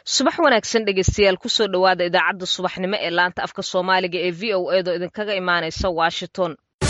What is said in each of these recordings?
subax wanaagsan dhegeystayaal kusoo dhawaada idaacadda subaxnimo ee laanta afka Soomaaliga ee VOA oo idinkaga imaanaysa Washington.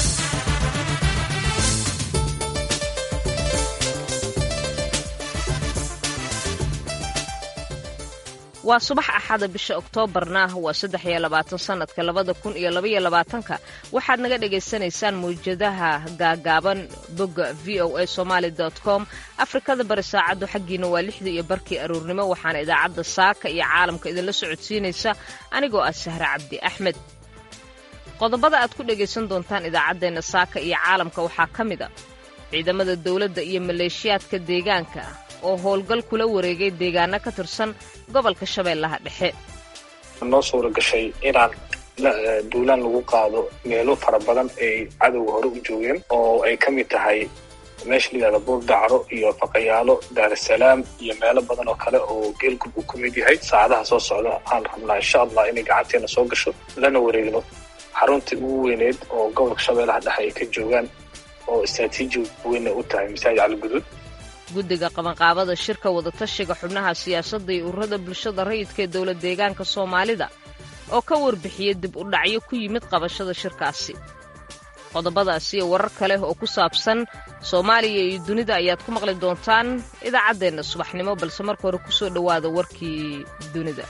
waa subax axada bisha Oktoobarna waa 23 sanadka 2022 waxaad naga dhageysanaysaan muujadaha gaagaaban bogga voasomali.com Afrikada bari saacadu xaqiina waa 6:00 aroornimo waxaana idaacadda saaka iyo caalamka idinla socodsiinaysa anigoo ah Sahra Cabdi Axmed. qodobada aad ku dhageysan doontaan idaacadeena saaka iyo caalamka waxaa kamid ah ciidamada dawladda iyo maleeshiyaadka deegaanka oo howlgal kula wareegay deegaano ka tirsan gobolka Shabeellaha Dhexe. noo suura gashay inaan duulaan lagu qaado meelo fara badan ay cadowga hore u joogeen oo ay ka mid tahay meesha la yiraahdo Buurdacro iyo Faqayaalo, Dar es Salaam iyo meelo badan oo kale oo geelgub uu ka mid yahay. saacadaha soo socda aan rabnaa insha Allah inay gacanteena soo gasho lana wareegno xaruntii ugu weyneed oo gobolka Shabeellaha Dhexe ay ka joogaan oo istaraatiiji weyn u tahay Masaajid Al-Guduud. guddiga qabanqaabada shirka wadatashiga xubnaha siyaasadda iyo ururada bulshada rayidka ee dowlad deegaanka Soomaalida oo ka warbixiyay dib u dhacyo ku yimid qabashada shirkaasi. qodobadaasi iyo warar kale oo ku saabsan Soomaaliya iyo dunida ayaad ku maqli doontaan idaacadeena subaxnimo balse marka hore ku soo dhawaada warkii dunida.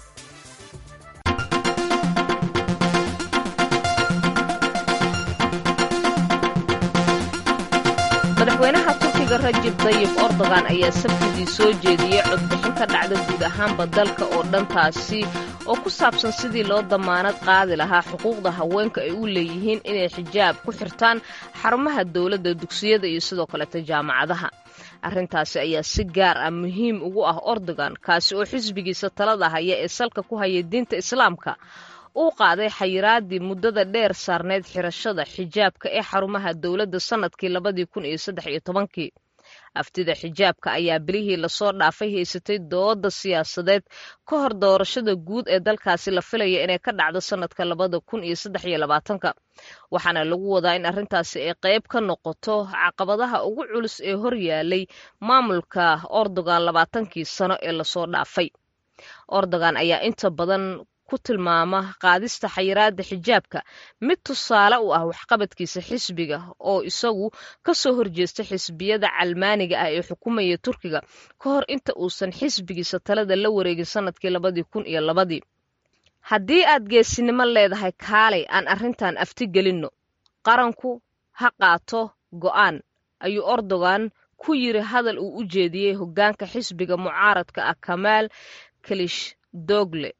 madaxweynaha Turkiga Rajab Tayyip Erdogan ayaa sabtidii soo jeediyay codbixin ka dhacda guud ahaanba dalka oo dhantaasi oo ku saabsan sidii loo damaanad qaadi lahaa xuquuqda haweenka ay u leeyihiin inay xijaab ku xirtaan xarumaha dawladda, dugsiyada iyo sidoo kale jaamacadaha. arrintaasi ayaa si gaar ah muhiim ugu ah Erdogan kaasi oo xisbigiisa talada haya ee salka ku haya diinta Islaamka uu qaaday xayiraadii muddada dheer saarneed xirashada xijaabka ee xarumaha dawladda sanadkii 2013. aftida xijaabka ayaa bilihii lasoo dhaafay haysatay dooda siyaasadeed ka hor doorashada guud ee dalkaasi la filaya inay ka dhacdo sanadka 2023. waxaana lagu wadaa in arrintaasi ay qayb ka noqoto caqabadaha ugu culus ee horyaalay maamulka Erdogan 20 sano ee lasoo dhaafay. Erdogan ayaa inta badan ku tilmaama qaadista xayiraadda xijaabka mid tusaale u ah waxqabadkiisa xisbiga oo isagu ka soo horjeesta xisbiyada calmaaniga ah ee xukuumaya Turkiga ka hor inta uusan xisbigiisa talada la wareegin sanadkii 2002. haddii aad geesinimo leedahay kaalay aan arrintan afti gelinno qaranku ha qaato go'aan ayuu Erdogan ku yiri hadal uu u jeediyay hoggaanka xisbiga mucaaradka ah Kemal Kılıçdaroğlu.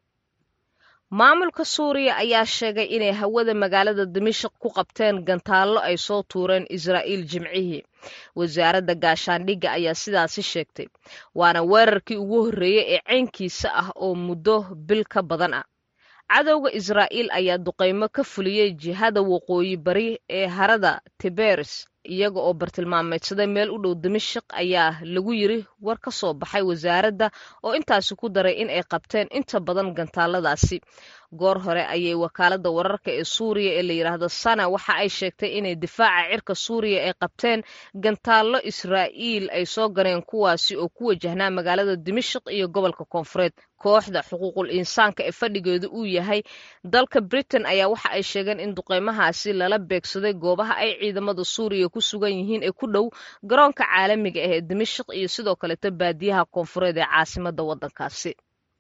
maamulka Suuriya ayaa sheegay inay hawada magaalada Dimashq ku qabteen gantaallo ay soo tuureen Israa'iil Jimcihii. wasaaradda gaashaandhigga ayaa sidaasi sheegtay waana weerarkii ugu horreeyay ee caynkiisa ah oo muddo bil ka badan ah. cadowga Israa'iil ayaa duqeymo ka fuliyay jihada waqooyi bari ee harada Tiberias iyaga oo bartilmaameedsaday meel u dhow Dimashq ayaa lagu yiri war ka soo baxay wasaaradda oo intaasi ku daray in ay qabteen inta badan gantaaladaasi. goor hore ayay wakaaladda wararka ee Suuriya ee la yiraahdo Sana waxa ay sheegtay inay difaaca cirka Suuriya ay qabteen gantaallo Israa'iil ay soo ganeen kuwaasi oo ku wajahnaa magaalada Dimashq iyo gobolka Koonfureed. kooxda xuquuqul insaanka ee fadhigeedu uu yahay dalka Britain ayaa waxa ay sheegeen in duqeymahaasi lala beegsaday goobaha ay ciidamada Suuriya ku sugan yihiin ee ku dhow garoonka caalamiga ah ee Dimashq iyo sidoo kale baadiyaha koonfureed ee caasimadda waddankaasi.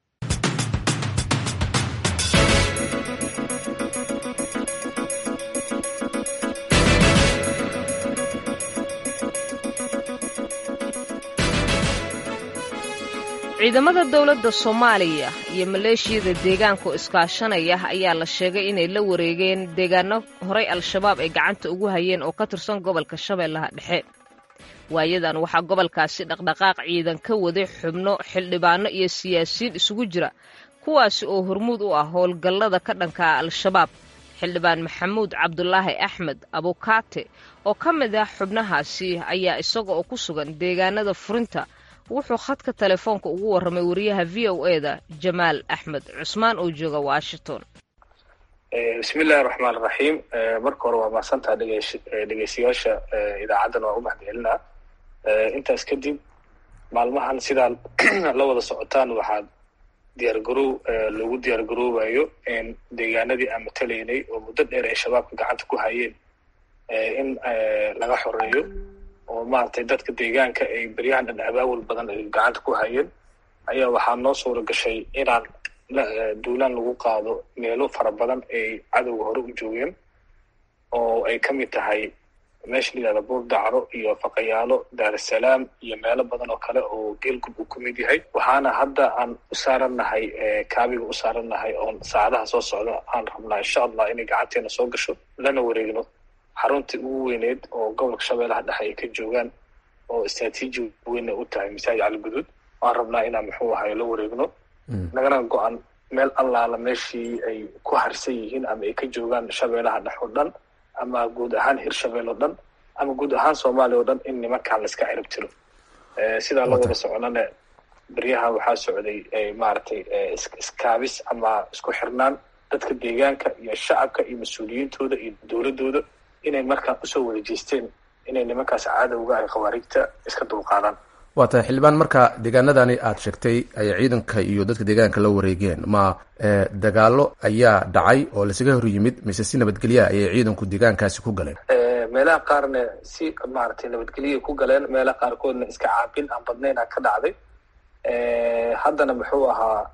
ciidamada dawladda Soomaaliya iyo maleeshiyada deegaanka oo iskaashanaya ayaa la sheegay inay la wareegeen deegaano horey Al-Shabaab ay gacanta ugu hayeen oo ka tirsan gobolka Shabeellaha Dhexe. waayadan waxaa gobolkaasi dhaqdhaqaaq ciidan ka waday xubno xildhibaano iyo siyaasiyiin isugu jira kuwaasi oo hormuud u ah howlgallada ka dhanka Al-Shabaab. xildhibaan Maxamuud Cabdulaahi Axmed Abukaate oo ka mid ah xubnahaasi ayaa isaga oo ku sugan deegaanada furinta wuxuu khadka telefoonka ugu warramay wariyaha VOA-da Jamaal Axmed Cusmaan oo jooga Washington. bismillaahir rahmaanir rahiim. marka hore waa maasantaa dhegeysiyaasha idaacadan waa u mahadcelinaa. intaas kadib maalmahan sidaa la wada socotaan waxaad lagu diyaargaroobayo deegaanadii aan matalaynay oo muddo dheer ay shabaabka gacanta ku hayeen in laga xoreeyo oo maaragtay dadka deegaanka ay beryahan dhan abaawul badan ay gacanta ku hayeen ayaa waxaa noo suura gashay inaan duulaan lagu qaado meelo fara badan ay cadowga hore u joogeen oo ay ka mid tahay meesha la yidhahda buur dacro iyo faqayaalo daarusalaam iyo meelo badan oo kale oo geelgub uu ku mid yahay waxaana hadda aan u saarannahay kaabiga u saarannahay oon saacadaha soo socda aan rabnaa insha allah inay gacanteena soo gasho lana wareegno xaruntii ugu weyneyd oo gobolka shabeellaha dhexe ay ka joogaan oo istraatiiji weyna u tahay masaajid cali guduud waan rabnaa inaan muxuu ahay la wareegno nagana go-an meel allaala meeshii ay ku harsan yihiin ama ay ka joogaan shabeellaha dhex oo dhan ama guud ahaan hirshabelle oo dhan ama guud ahaan soomaaliya oo dhan in nimankaan laiska cirib tiro sidaa la wada soconana beryaha waxaa socday maaragtay iskaabis ama isku xirnaan dadka deegaanka iyo shacabka iyo mas-uuliyiintooda iyo dowladooda inay markaan usoo wada jeesteen inay nimankaas cadowga ay khawaarijta iska dulqaadaan waa tahay xildhibaan marka deegaanadani aad sheegtay ay ciidanka iyo dadka deegaanka la wareegeen ma dagaalo ayaa dhacay oo laisaga hor yimid mise si nabadgelya ayay ciidanku deegaankaasi ku galeen meelaha qaarna si maaragtay nabadgelya ku galeen meelaha qaarkoodna iska caabin aan badnaynaa ka dhacday haddana muxuu ahaa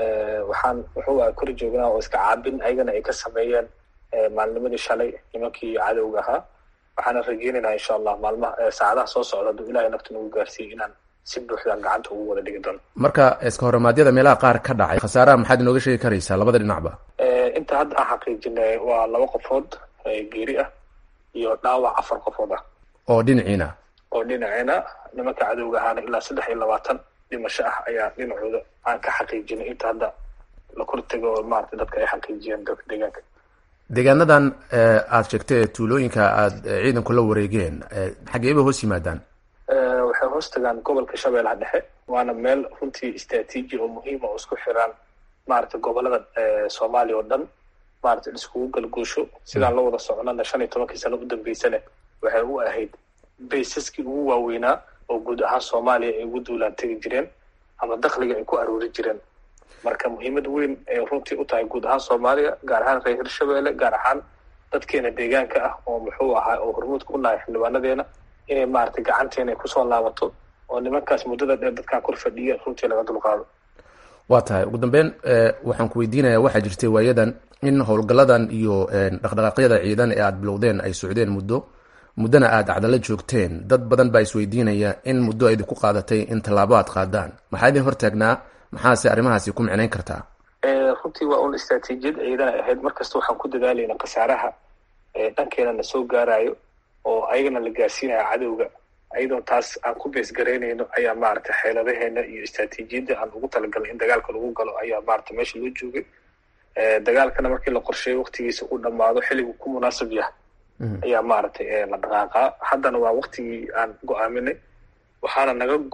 kor joognaa oo iska caabin ayagana ay ka sameeyeen maalnimadii shalay nimankii cadowga ahaa waxaana rajeynaynaa insha allah maalmaha saacadaha soo socda hadduu ilahay nafta nagu gaarsiiyey inaan si buuxdaan gacanta ugu wada dhigi doono marka iska horimaadyada meelaha qaar ka dhacay khasaaraha maxaad inooga sheegi karaysaa labada dhinacba inta hadda aan xaqiijinay waa 2 qofood geeri ah iyo dhaawac 4 qofood ah oo dhinaciina nimanka cadowga ahaana ilaa 23 dhimasho ah ayaa dhinacooda aan ka xaqiijinay inta hadda la kortago maaragtay dadka ay xaqiijiyeen dadka deegaanka deegaanadan aad sheegtay tuulooyinka aad ciidanku la wareegeen xaggee bay hoos yimaadaan waxay hoos tagaan gobolka shabeellaha dhexe waana meel runtii istraatiiji oo muhiima oo isku xiraan maaragtay gobolada soomaaliya oo dhan maaragtay iskugu galgoosho sidaan la wada soconana 15 sano u dambeysana waxay u ahayd baysaskii ugu waaweynaa oo guud ahaan soomaaliya ay ugu duulaan tegi jireen ama dakhliga ay ku aroori jireen marka muhiimad weyn ay runtii u tahay guud ahaan soomaaliya gaar ahaan reer hirshabelle gaar ahaan dadkeena deegaanka ah oo muxuu ahaa oo hormuudka u nahay xildhibaanadeena inay maaragtay gacanteena kusoo laabato oo nimankaas muddada dheer dadkaan kor fadhiya runtii laga dulqaado waa tahay ugu dambeyn waxaan ku weydiinayaa waxaa jirtay waayadan in howlgalladan iyo dhaqdhaqaaqyada ciidan ee aad bilowdeen ay socdeen muddana aad cadala joogteen dad badan baa isweydiinaya in muddo ay idinku qaadatay in tallaabo aad qaadaan maxaa idin hortaagnaa maxaase arrimahaasi ku micnayn kartaa runtii waa un istraatiijiyad ciidana ahayd markasta waxaan ku dadaalayna khasaaraha dhankeena na soo gaarayo oo ayagana la gaarsiinaya cadowga ayadoon taas aan ku beesgaraynayno ayaa maaragtay xeeladaheena iyo istraatiijiyadda aan ugu talagalnay in dagaalka lagu galo ayaa maaragtay meesha loo joogay dagaalkana markii la qorsheeyo waqtigiisa uu dhammaado xilligu ku munaasab yahay ayaa maaragtay la dhaqaaqaa haddana waa waqtigii aan go-aaminay waxaana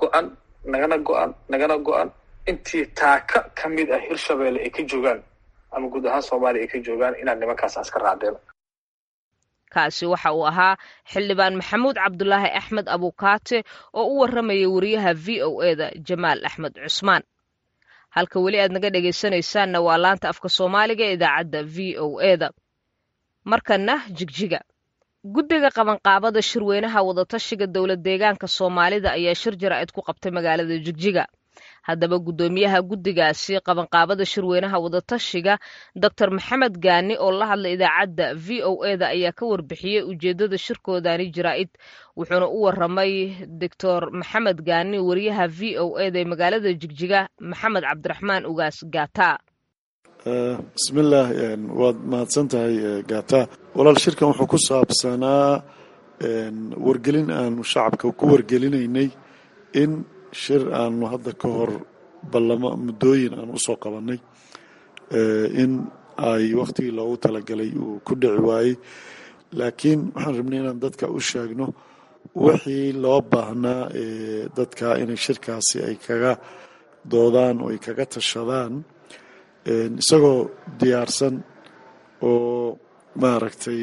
nagana go-an intii taaka ka mid ah hirshabelle ay ka joogaan ama guud ahaan soomaaliya ay ka joogaan inaan nimankaas aska raacdeen kaasi waxa uu ahaa xildhibaan maxamuud cabdulaahi axmed abukaate oo u warramayay wariyaha v o eda jamaal axmed cusmaan halka weli aad naga dhegaysanaysaanna waa laanta afka soomaaliga ee idaacadda v o eda markana jigjiga guddiga qabanqaabada shirweynaha wadatashiga dowlad deegaanka soomaalida ayaa shir jaraa'id ku qabtay magaalada jigjiga haddaba guddoomiyaha guddigaasi qabanqaabada shirweynaha wadatashiga doctor maxamed gaani oo la hadlay idaacadda v o eda ayaa ka warbixiyey ujeeddada shirkoodani jaraa'id wuxuuna u warramay doctor maxamed gaani wariyaha v o eda ee magaalada jigjiga maxamed cabdiraxmaan ugaas gata bismillaah waad mahadsan tahay gata walaal shirkan wuxuu ku saabsanaa wargelin aanu shacabka ku wargelinaynay in shir aanu hadda ka hor ballamo muddooyin aan usoo qabanay in ay wakhtigii loogu talagalay uu ku dhici waayey laakiin waxaan rabnay inaan dadka u sheegno wixii loo baahnaa dadka inay shirkaasi ay kaga doodaan oo ay kaga tashadaan isagoo diyaarsan oo maaragtay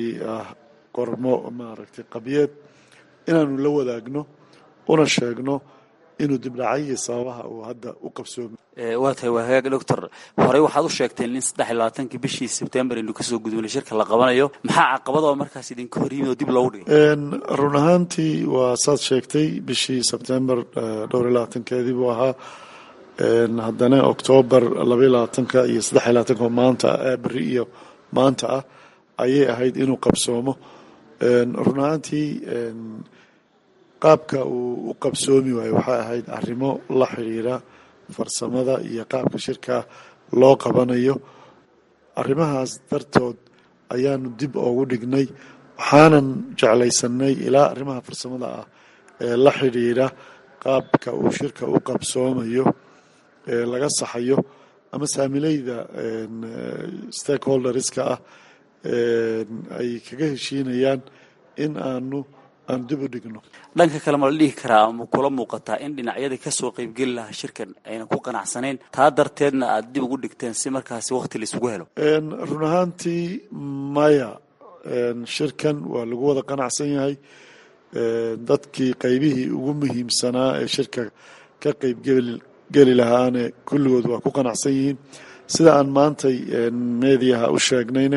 qormo maaragtay qabyeed inaanu la wadaagno una sheegno inuu dibdhacay iyo sababaha uu hadda u qabsoomi. waa tahay waa hagaag doctor, horey waxaad u sheegteen in 23 bishii Sebtembar inuu kasoo gudubnay shirka la qabanayo. maxaa caqabado markaas idinka hor yimid oo dib loogu dhigay? run ahaantii waa saad sheegtay bishii Sebtembar 22 buu ahaa. haddana Oktoobar 22 iyo 23 maanta beri iyo maanta ah ayay ahayd inuu qabsoomo. run ahaantii qaabka uu u qabsoomi waayo waxay ahayd arrimo la xiriira farsamada iyo qaabka shirka loo qabanayo. arrimahaas dartood ayaanu dib ugu dhignay, waxaanan jeclaysanay ilaa arrimaha farsamada ah ee la xidhiira qaabka uu shirka u qabsoomayo ee laga saxayo ama saamilayda stakeholderska ah ay kaga heshiinayaan in aan dib u dhigno. dhanka kale ma la dhihi karaa ama kula muuqataa in dhinacyadii kasoo qaybgeli lahaa shirkan ayna ku qanacsanayn, taa darteedna aad dib ugu dhigteen si markaasi waqti la isugu helo? run ahaantii maya, shirkan waa lagu wada qanacsan yahay. dadkii qaybihii ugu muhiimsanaa ee shirka ka qaybgeli lahaane kulligood waa ku qanacsan yihiin. sida aan maantay meediyaha u sheegnayne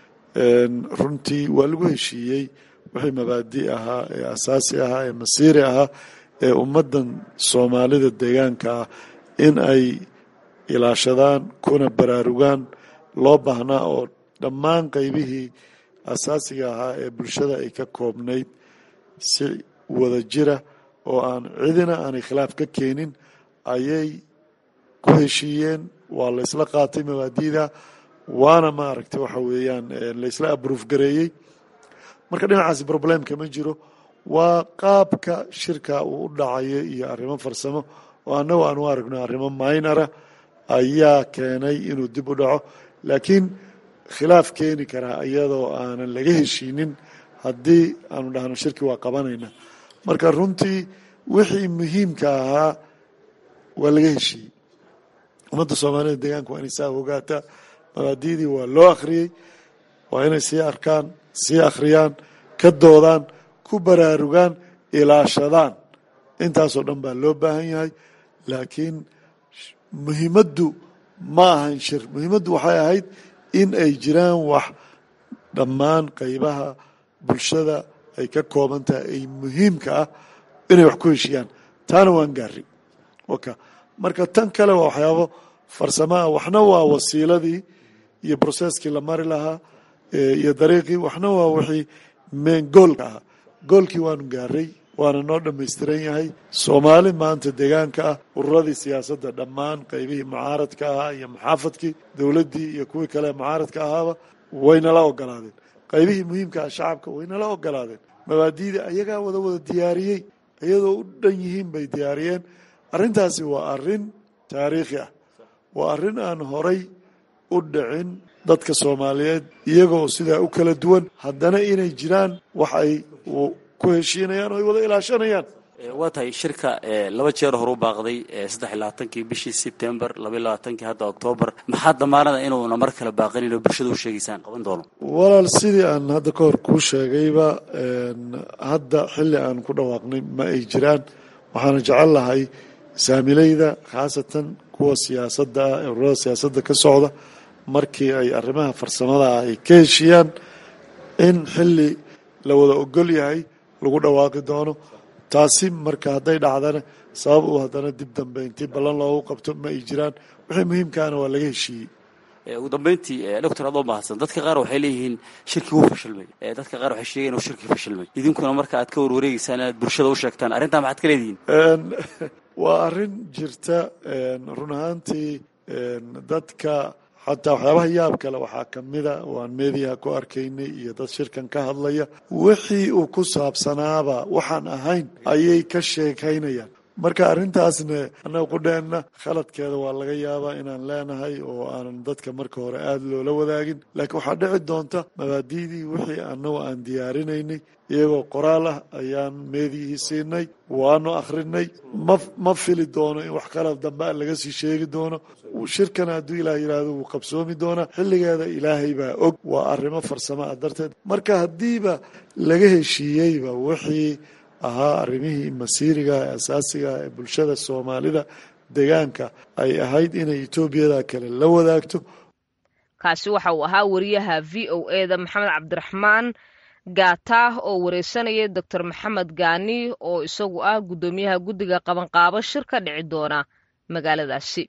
runtii waa lagu heshiiyey wixii mabaadi ahaa ee asaasi ahaa ee masiiri ahaa ee ummaddan soomaalida deegaanka ah in ay ilaashadaan kuna baraarugaan loo baahnaa oo dhammaan qaybihii asaasiga ahaa ee bulshada ay ka koobnayd si wada jira oo aan cidina aanay khilaaf ka keenin ayay ku heshiiyeen. waa la isla qaatay mabaadiida, waana maaragtay waxa weeyaan la isla abruuf gareeyey. marka dhinacaasi problemka ma jiro, waa qaabka shirka uu u dhacayo iyo arrimo farsamo oo annagu aan u aragno arrimo minora ayaa keenay inuu dib u dhaco. laakiin khilaaf keeni karaa iyadoo aanan laga heshiinin haddii aanu dhahno shirki waa qabanayna. marka runtii wixii muhiimka ahaa waa laga heshiiyey. ummadda soomaalida deegaanka waa inay saa ogaataa. mabaadiidii waa loo akhriyey, waa inay sii arkaan, sii akhriyaan, ka doodaan, ku baraarugaan, ilaashadaan. intaasoo dhan baa loo baahan yahay. laakiin muhiimaddu ma ahan shir. muhiimaddu waxay ahayd in ay jiraan wax dhammaan qaybaha bulshada ay ka kooban tahay ay muhiimka ah inay wax ku heshiiyaan. taana waan gaari marka tan kale waa waxyaabo farsamo ah. waxna waa wasiiladii iyo broseskii la mari lahaa iyo dariiqii, waxna waa wixii goolka ahaa. goolkii waanu gaaray, waana noo dhammaystiran yahay. soomaali maanta deegaanka ah, ururadii siyaasadda dhammaan qaybihii mucaaradka ahaa iyo muxaafadkii, dowladdii iyo kuwii kale mucaaradka ahaaba waynala ogolaadeen. qaybihii muhiimka ah shacabka waynala ogolaadeen. mabaadiida ayagaa wada diyaariyey, iyadoo u dhan yihiin bay diyaariyeen. arrintaasi waa arrin taariikhi ah, waa arrin aan horay u dhicin. dadka Soomaaliyeed iyagoo sidaa u kala duwan haddana inay jiraan wax ay ku heshiinayaan oo ay wada ilaashanayaan. waa tahay shirka 2 jeer hore u baaqday 23 bishii Sebtembar 22 hadda Oktoobar. maxaa damaanada inuuna mar kale baaqanin oo bulshada u sheegaysaan qaban doono? walaal sidii aan hadda ka hor kuu sheegayba hadda xilli aan ku dhawaaqnay ma ay jiraan. waxaana jecel lahay saamilayda khaasatan kuwa siyaasadda ah ee ururada siyaasadda ka socda markii ay arrimaha farsamada ah ay ka heshiiyaan in xilli la wada ogol yahay lagu dhawaaqi doono. taasi marka hadday dhacdana sabab uu haddana dib dambe intii ballan loogu qabto ma ay jiraan. wixii muhiimkaana waa laga heshiiyey. ugu dambeyntii doctor adoo mahadsan, dadka qaar waxay leeyihiin shirkii wuu fashilmay, dadka qaar waxay sheegeen inuu shirkii fashilmay. idinkuna marka aad ka warwareegeysaan inaad bulshada u sheegtaan, arrintaa maxaad ka leedihiin? waa arrin jirta. run ahaantii dadka xataa waxyaabaha yaab kale waxaa kamida waan meediyaha ku arkaynay iyo dad shirkan ka hadlaya wixii uu ku saabsanaaba waxaan ahayn ayay ka sheekaynayaan. marka arrintaasna annaga qudheenna khaladkeeda waa laga yaabaa inaan leenahay oo aanan dadka marka hore aada loola wadaagin. laakiin waxaa dhici doonta mabaadiidii wixii annagu aan diyaarinaynay iyagoo qoraal ah ayaan meediyihii siinay, waanu akhrinay. ma fili doono in wax qalad dambe laga sii sheegi doono. shirkana hadduu ilaah yidhaahdo wuu qabsoomi doonaa. xilligeeda ilaahay baa og, waa arrimo farsamo ah darteed. marka haddiiba laga heshiiyeyba wixii ahaa arrimihii masiiriga ee asaasiga ee bulshada soomaalida deegaanka ay ahayd inay etoobiyada kale la wadaagto. kaasi waxa uu ahaa wariyaha v o eda maxamed cabdiraxmaan gaata oo wareysanaya doctor maxamed gaani oo isagu ah guddoomiyaha guddiga qabanqaabo shir ka dhici doona magaaladaasi.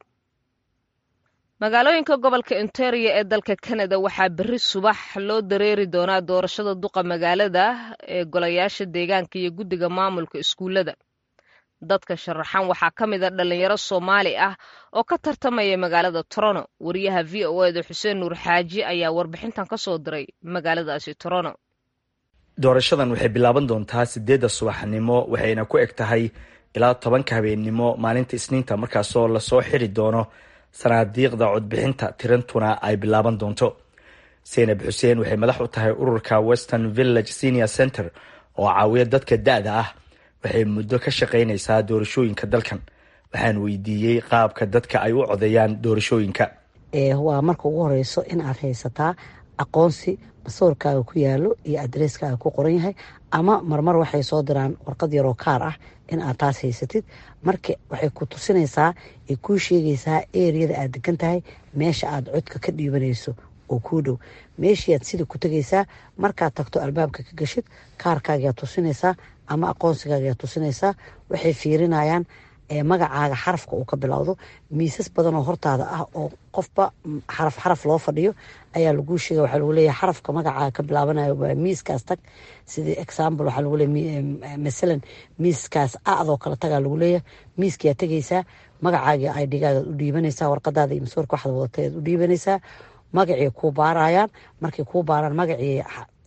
magaalooyinka gobolka ontario ee dalka canada waxaa berri subax loo dareeri doonaa doorashada duqa magaalada ee golayaasha deegaanka iyo guddiga maamulka iskuullada. dadka sharaxan waxaa ka mid a dhalinyaro Soomaali ah oo ka tartamaya magaalada Toronto. wariyaha v o eda Xuseen Nuur Xaaji ayaa warbixintan ka soo diray magaaladaasi Toronto. doorashadan waxay bilaaban doontaa 8 subaxnimo waxayna ku eg tahay ilaa 10 habeenimo maalinta Isniinta markaasoo la soo xiri doono sanaadiiqda codbixinta tirantuna ay bilaaban doonto. Seenab Xuseen waxay madax u tahay ururka Western Village Senior Center oo caawiya dadka da'da ah. waxay muddo ka shaqaynaysaa doorashooyinka dalkan. waxaan weydiiyey qaabka dadka ay u codeeyaan doorashooyinka. waa marka ugu horeyso in aad haysataa aqoonsi basoorkaaga ku yaalo iyo adresskaaga ku qoran yahay, ama marmar waxay soo diraan warqad yaroo kaar ah in aad taas haysatid. marka waxay ku tusinaysaa ay kuu sheegaysaa eriyada aad degan tahay, meesha aad codka ka dhiibanayso oo kuu dhow. meeshiiaad sida ku tegaysaa, markaad tagto albaabka ka gashid kaarkaagaa tusinaysaa ama aqoonsigaagaa tusinaysaa. waxay fiirinayaan magacaaga xarafka uu ka bilowdo. miisas badan oo hortaada ah oo qofba xaraf loo fadhiyo ayaa lagu sheega. waxaa lagu leeyahay xarafka magacaaga ka bilaabanayo waa miiskaas tag. sidii example waxaa lagu leeyahay masalan miiskaas adoo kala tagaa lagu leeyahay. miiskiyaa tegaysaa, magacaaga ID-gaaga u dhiibanaysaa, warqadaada iyo masoorka waxaad wadatay u dhiibanaysaa. magacii kuu baarayaan, markay kuu baaraan magacii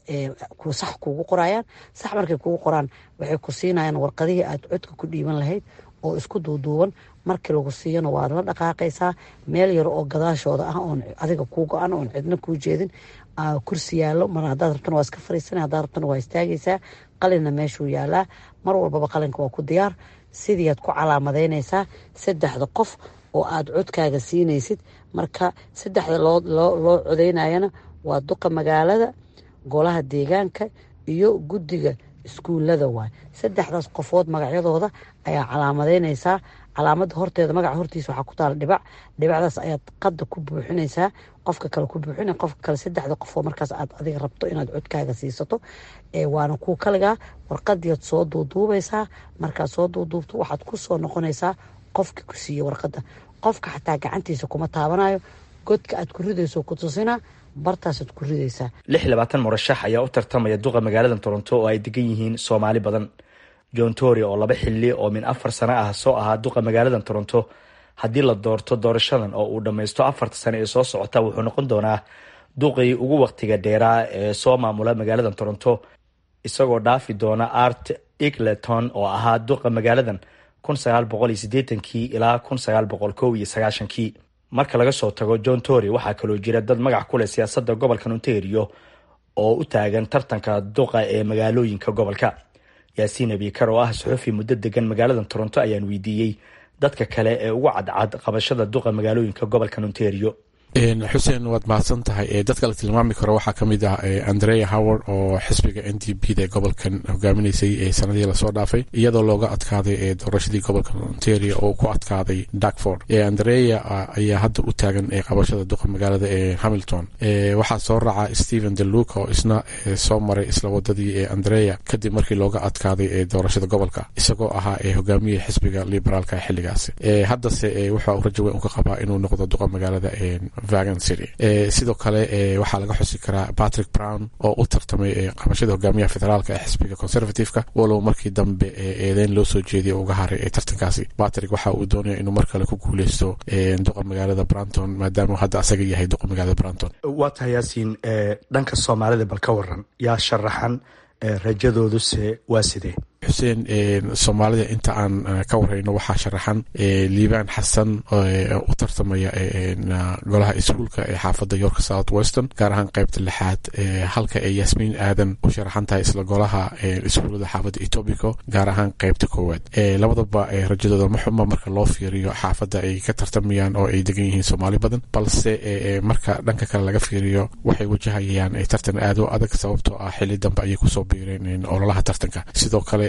sax kuugu qorayaan. sax markay kuugu qoraan waxay ku siinayaan warqadihii aad codka ku dhiiban lahayd oo isku duuduuban. markii lagu siiyana waad la dhaqaaqaysaa. meel yar oo gadaashooda ah oon adiga kuu go-an oon cidna kuu jeedin kursi yaallo. mar haddaad rabtana waa iska fariisanay, haddaad rabtana waa istaagaysaa. qalinna meeshuu yaalaa, mar walbaba qalinka waa ku diyaar. sidiiaad ku calaamadaynaysaa 3 qof oo aad codkaaga siinaysid. marka 3 loo codeynayana waa duqa magaalada, golaha deegaanka iyo guddiga iskuullada. waay 3daas qofood magacyadooda ayaa calaamadaynaysaa. calaamada horteeda magaca hortiisa waxaa ku taala dhibac. dhibacdaas ayaad qadda ku buuxinaysaa, qofka kale ku buuxina, qofka kale 3 qofoo markaas aad adiga rabto inaad codkaaga siisato. waana kuu kaligaa warqadiiad soo duuduubaysaa. markaad soo duuduubto waxaad ku soo noqonaysaa qofka ku siiye warqadda. qofka xataa gacantiisa kuma taabanayo, godka aad ku ridayso ku tusinaa, bartaasaad ku ridaysaa. 26 murashax ayaa u tartamaya duqa magaalada Toronto oo ay degan yihiin Soomaali badan. John Tory oo 2 xilli oo min 4 sano ah soo ahaa duqa magaalada Toronto, haddii la doorto doorashadan oo uu dhammaysto 4 sano ee soo socota wuxuu noqon doonaa duqii ugu waqtiga dheeraa ee soo maamula magaalada Toronto, isagoo dhaafi doona Art Eggleton oo ahaa duqa magaaladan 1980 ilaa 1991. marka laga soo tago John Tory waxaa kaloo jira dad magac ku leh siyaasadda gobolka Ontario oo u taagan tartanka duqa ee magaalooyinka gobolka. Yaasiin Abikar oo ah suxufi muddo degan magaalada Toronto ayaan weydiiyey dadka kale ee ugu cadcad qabashada duqa magaalooyinka gobolka Ontario. xuseen waad mahadsan tahay. dadka la tilmaami karo waxaa ka mid ah Andrea Howard oo xisbiga NDP da gobolkan hogaaminaysay sanadii lasoo dhaafay, iyadoo looga adkaaday doorashadii gobolka Ontario oo ku adkaaday Dartford. Andrea ayaa hadda u taagan qabashada duqa magaalada ee Hamilton. waxaa soo raaca Stephen DeLuca oo isna soo maray isla wadadii Andrea kadib markii looga adkaaday doorashada gobolka, isagoo ahaa hogaamiye xisbiga liberaalka xilligaasi. haddase waxa uu rajo weyn u ka qabaa inuu noqdo duqa magaalada Vaughan City. sidoo kale waxaa laga xusi karaa Patrick Brown oo u tartamay qabashada hogaamiyaha federaalka ee xisbiga conservative-ka, walow markii dambe eedeyn loo soo jeediyay uga haray tartankaasi. Patrick waxa uu doonaya inuu mar kale ku guuleysto duqa magaalada Brampton maadaama uu hadda asaga yahay duqa magaalada Brampton. waa tahay Yaasiin, dhanka Soomaalida bal ka waran, yaa sharaxan rajadooduse waa sidee? xuseen, soomaalida inta aan ka warayno waxaa sharaxan liibaan xasan u tartamaya golaha iskuulka ee xaafadda York South Western, gaar ahaan qaybta 6aad, halka Yasmiin Aadan u sharaxan tahay isla golaha iskuulada xaafadda Etobicoke, gaar ahaan qaybta 1aad. labadaba rajadooda ma xuma marka loo fiiriyo xaafadda ay ka tartamayaan oo ay degan yihiin Soomaali badan, balse marka dhanka kale laga fiiriyo waxay wajahayaan tartan aad u adag sababtoo ah xilli dambe ayay kusoo biireen ololaha tartanka. sidoo kale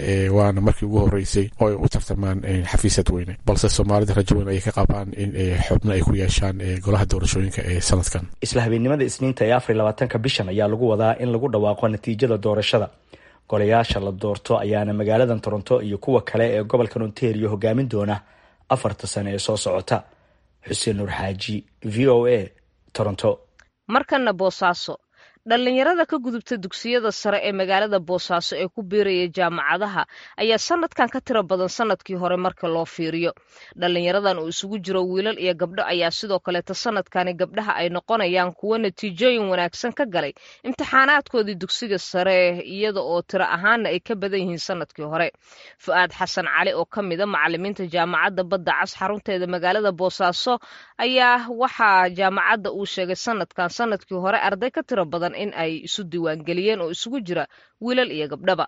waana markii ugu horeysay oo ay u tartamaan xafiis dadweyne, balse soomaalida rajo weyn ayay ka qabaan in xubno ay ku yeeshaan golaha doorashooyinka ee sanadkan. isla habeennimada isniinta ee 24 bishan ayaa lagu wadaa in lagu dhawaaqo natiijada doorashada. golayaasha la doorto ayaana magaaladan Toronto iyo kuwa kale ee gobolka Ontario hogaamin doona 4 sano ee soo socota. Xuseen Nur Xaaji, VOA, Toronto. markana Boosaaso. dhalinyarada ka gudubta dugsiyada sare ee magaalada Boosaaso ee ku biiraya jaamacadaha ayaa sanadkan ka tiro badan sanadkii hore marka loo fiiriyo. dhalinyaradan oo isugu jiro wiilal iyo gabdho ayaa sidoo kale sanadkani gabdhaha ay noqonayaan kuwo natiijooyin wanaagsan ka galay imtixaanaadkoodii dugsiga sare iyada oo tiro ahaana ay ka badan yihiin sanadkii hore. Fu'aad Xasan Cali oo ka mid ah macallimiinta jaamacadda Badda Cas xarunteeda magaalada Boosaaso ayaa waxaa jaamacadda uu sheegay sanadkii hore arday ka tiro badan in ay isu diiwaangeliyeen oo isugu jira wiilal iyo gabdhaba.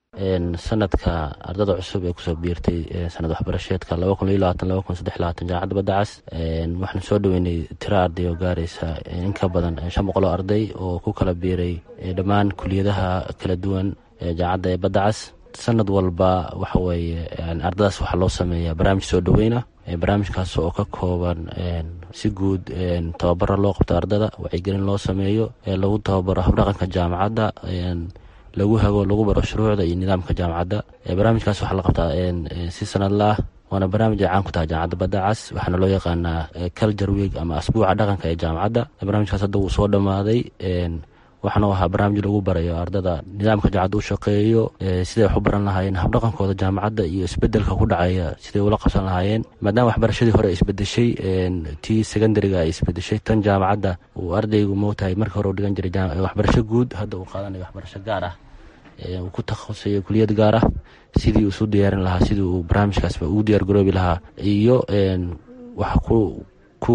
sanadka ardada cusub ee kusoo biirtay sanad waxbarasheedka 2022-2023 jaamacadda Badda Cas waxaan soo dhaweynay tiro arday oo gaaraysa in ka badan 500 arday oo ku kala biiray dhammaan kuliyadaha kala duwan ee jaamacadda ee Badda Cas. sanad walba waxa weeye ardadaas waxaa loo sameeyaa barnaamij soo dhaweyna, barnaamijkaas oo ka kooban si guud tababaro loo qabto ardada, wacyigelin loo sameeyo, lagu tababaro habdhaqanka jaamacadda, lagu hago, lagu baro shuruucda iyo nidaamka jaamacadda. barnaamijkaas waxaa la qabtaa si sanadla ah, waana barnaamij ay caan ku tahay jaamacadda Badda Cas, waxaana loo yaqaanaa Culture Week ama asbuuca dhaqanka ee jaamacadda. barnaamijkaas hadda wuu soo dhammaaday, waxaana ahaa barnaamij lagu barayo ardada nidaamka jaamacadda u shaqeeyo, siday wax u baran lahaayeen, habdhaqankooda jaamacadda iyo isbedelka ku dhacaya siday ula qabsan lahaayeen. maadaama waxbarashadii hore ay isbedeshay, tii secondary-ga ay isbedeshay, tan jaamacadda uu ardaygu moogtahay markii hore u dhigan jiray waxbarasho guud, hadda uu qaadanayo waxbarasho gaar ah, uu ku takhasusay kuliyad gaar ah, sidii uu isu diyaarin lahaa, sidii uu barnaamijkaasba ugu diyaar garoobi lahaa, iyo wax ku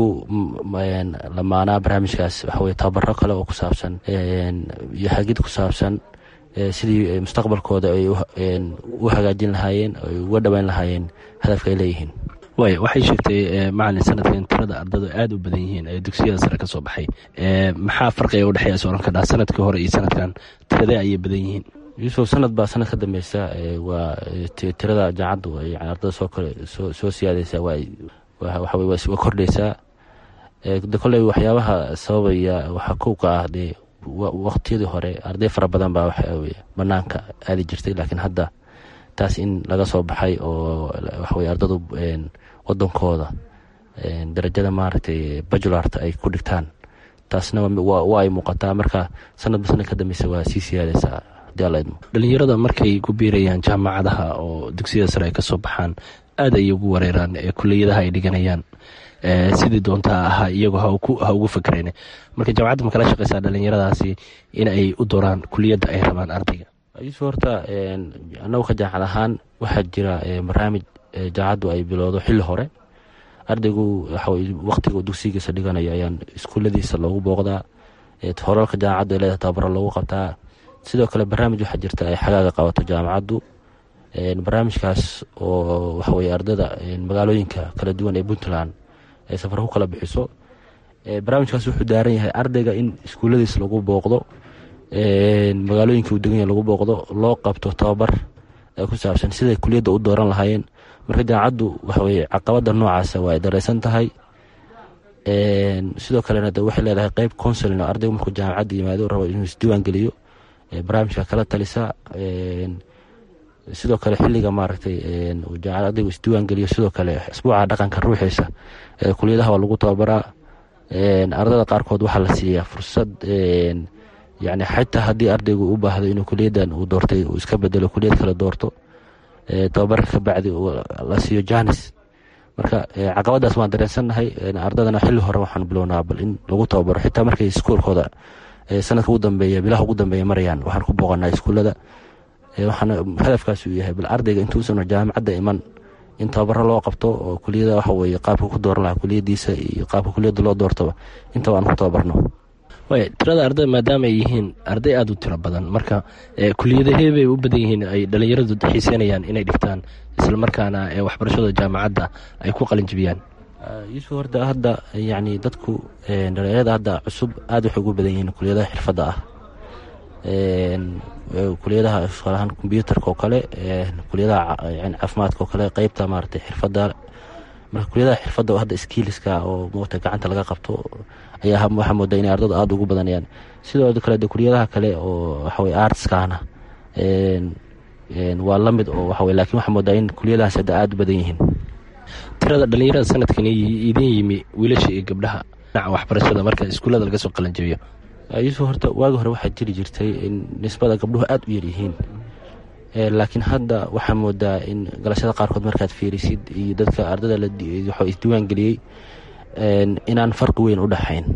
lamaanaa barnaamijkaas waxa weye tababaro kale oo ku saabsan iyo hagid ku saabsan sidii mustaqbalkooda ay u hagaajin lahaayeen, ay uga dhaweyn lahaayeen hadafka ay leeyihiin. waxay sheegtay macalin sanadkan tirada ardada aad u badan yihiin ee dugsiyada sare ka soo baxay. maxaa farqiga u dhexeeya soo ranka sanadkii hore iyo sanadkan tirada ay badan yihiin? Yusuf, sanad baa sanad ka dambaysa waa tirada jaamacaddu yani ardada soo siyaadaysa waxa way waa kordhaysaa. koley waxyaabaha sababaya waxaa kow ka ah dee waqtiyadii hore arday fara badan baa banaanka aadi jirtay, laakiin hadda taas in laga soo baxay oo waxaweye ardadu wadankooda darajada maaragtay bajularta ay ku dhigtaan, taasna waa ay muuqataa. marka sanadba sanad ka dambaysa waa sii siyaadaysaa. dhalinyarada markay ku biirayaan jaamacadaha oo dugsiyada sare ay ka soo baxaan aad ayay ugu wareeraan kuliyadaha ay dhiganayaan, sidii doontaa ahaa iyagu ha ugu fakereen. marka jaamacadda ma kala shaqaysaa dhalinyaradaasi in ay u dooraan kuliyadda ay rabaan ardayga? Yusuf, horta annagu ka jaamacad ahaan waxaa jira barnaamij jaamacaddu ay bilowdo xilli hore. ardaygu waqtiga dugsigiisa dhiganayo ayaan iskuulladiisa loogu booqdaa, horarka jaamacaddu ay leedahay tababaro loogu qabtaa. sidoo kale barnaamij waxaa jirta ay xagaaga qabato jaamacaddu, barnaamijkaas oo waxaweye ardada magaalooyinka kala duwan ee Puntland ay safar ku kala bixiso. barnaamijkaas wuxuu daaran yahay ardayga in iskuulladiisa lagu booqdo, magaalooyinka uu degan yahay lagu booqdo, loo qabto tababar ku saabsan siday kuliyadda u dooran lahaayeen. marka jaamacaddu waxaweye caqabada noocaasa waa ay dareysan tahay. sidoo kalena waxay leedahay qeyb counseling oo ardaygu markuu jaamacadda yimaado rabo inuu isdiiwaan geliyo, barnaamijka kala talisa. sidoo kale xilliga maaragtay ardaygu isdiiwaan geliyo, sidoo kale asbuuca dhaqanka ruuxiisa kuliyadaha waa lagu tababaraa. ardada qaarkood waxaa la siiyaa fursad, yani xitaa haddii ardaygu u baahdo inuu kuliyadan uu doortay uu iska bedelo kuliyad kale doorto, tababarka ka bacdi la siiyo janis. marka caqabadaas waan dareensannahay. ardadana xilli hore waxaan bilownaa bal in lagu tababaro, xitaa markay iskuolkooda sanadka ugu dambeeya bilaha ugu dambeeya marayaan waxaan ku booqanaa iskuullada. waxaana hadafkaas uu yahay bal ardayga intuusan jaamacadda iman in tababaro loo qabto oo kuliyada waxa weeye qaabka ku dooran lahaa kuliyadiisa iyo qaabka kuliyadda loo doortaba intaba aan ku tababarno. tirada ardada maadaama ay yihiin arday aada u tiro badan, marka kuliyadahee bay u badan yihiin ay dhalinyaradu xiiseynayaan inay dhigtaan, islamarkaana waxbarashada jaamacadda ay ku qalinjibiyaan? Yusuf, horta hadda yani dadku dhalinyarada hadda cusub aad waxay ugu badan yihiin kuliyadaha xirfadda ah. kuliyadaha shaqaalahan combyuutarka oo kale, kuliyadaha caafimaadka oo kale, qeybta maaragtay xirfadda. marka kuliyadaha xirfadda oo hadda skillska oo moogta gacanta laga qabto ayaa waxaa moodaa inay ardada aada ugu badanayaan. sidoo kale de kuliyadaha kale oo waxaweye artskana waa la mid oo waxaweye lakin waxaa moodaa in kuliyadahaas hadda aada u badan yihiin. tirada dhalinyarada sanadkan idin yimi wiilasha iyo gabdhaha dhinaca waxbarashada marka iskuullada laga soo qalanjabiyo? yuusuf, horta waagi hore waxaa jiri jirtay in nisbada gabdhuhu aada u yaryihiin, laakiin hadda waxaa moodaa in galashada qaarkood markaad fiirisid iyo dadka ardada waxaa isdiiwaan geliyey inaan farqi weyn u dhaxayn.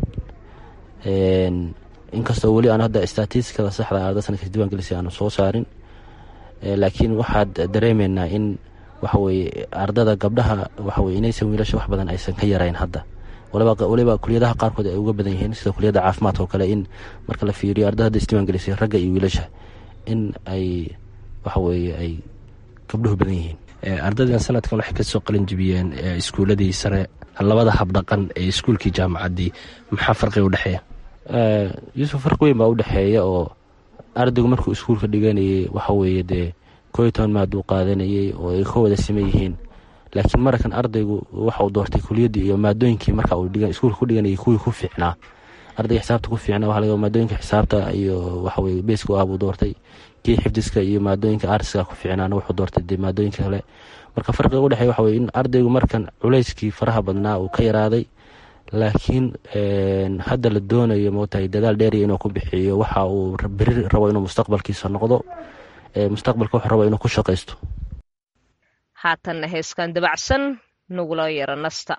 inkastoo weli aan hadda statistikada saxda arda sanadka isdiiwaan gelisay aanu soo saarin, laakiin waxaad dareemeynaa in waxaweye ardada gabdhaha waxaweye inaysan wiilasha wax badan aysan ka yarayn hadda, waliba kuliyadaha qaarkood ay uga badan yihiin, sida kuliyadda caafimaadka oo kale. in marka la fiiriyo ardada hadda isdiiwaan gelisay ragga iyo wiilasha in ay waxaweye ay gabdhuhu badan yihiin. ardaydan sanadkan waxay kasoo qalanjibiyeen iskuuladii sare, labada habdhaqan ee iskuulkii jaamacaddii, maxaa farqi u dhexeeya? yuusuf, farqi weyn baa u dhexeeya oo ardaygu markuu iskuulka dhiganayay waxaweye dee 11 maaduu qaadanayay oo ay ka wada siman yihiin, laakiin markan ardaygu waxa uu doortay kuliyaddii iyo maadooyinkii marka uu iskuulka ku dhiganayay kuwii ku fiicnaa. ardayga xisaabta ku fiicnaa waxa laga maadooyinka xisaabta iyo waxaweye beeska u abuu doortay, kii xifdiska iyo maadooyinka artiska ku fiicnaana wuxuu doortay dee maadooyinka kale. marka farqiga u dhexeeya waxaweye in ardaygu markan culayskii faraha badnaa uu ka yaraaday, laakiin hadda la doonayo moogtahay dadaal dheeriya inuu ku bixiyo waxa uu beri rabo inuu mustaqbalkiisa noqdo, mustaqbalka wuxuu rabo inuu ku shaqaysto. haatanna heeskan dabacsan nagula yara nasta.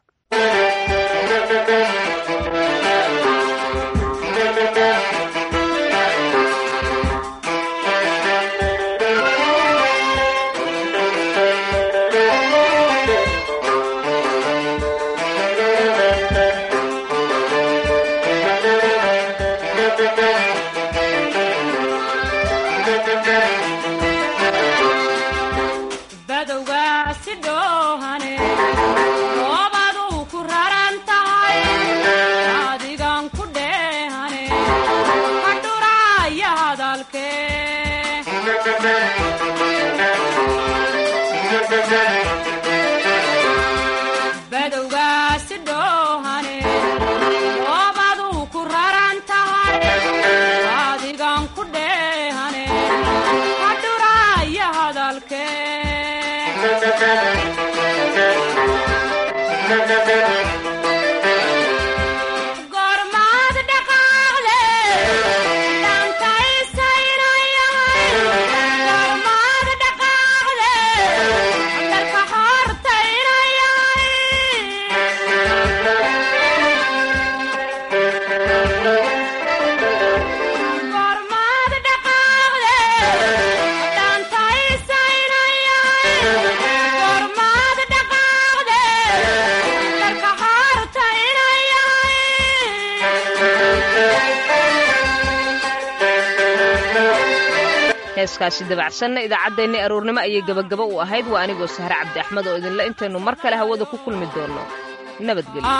heeskaasi dabacsanna idaacaddeenna aroornimo ayay gabagaba u ahayd. waa anigoo Sahre Cabdi Axmed oo idinla intaynu mar kale hawada ku kulmi doono nabadgelyo.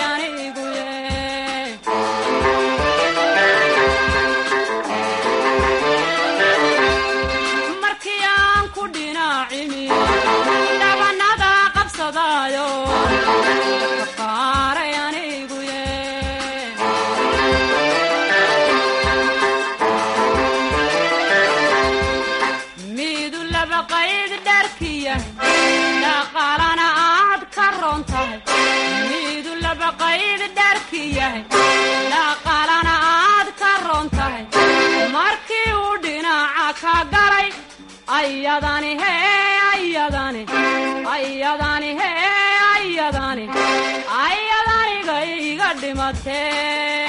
markii aan ku dhinacimi dhabanada qabsadaayo dhaqaalana aad ka roon tahay midu laba qayd dharki yahay dhaqaalana aad ka roon tahay markii uu dhinaca ka galay ayadani hee ayadani ayadani hee ayadani ayadaniga iga dhimatee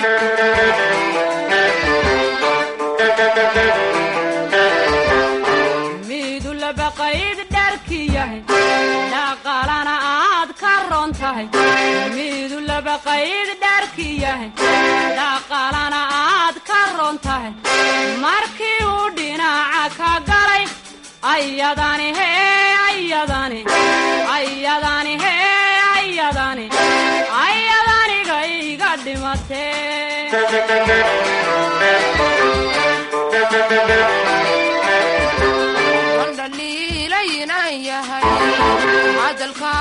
midu laba qayd dharki yahay dhaqaalana aad ka roon tahay midu laba qayd dharki yahay dhaqaalana aad ka roon tahay markii uu dhinaca ka galay ayadani hee ayadani ayadani hee ayadani ayadaniga iga dhimatee wandhaliilayna yahay cadalka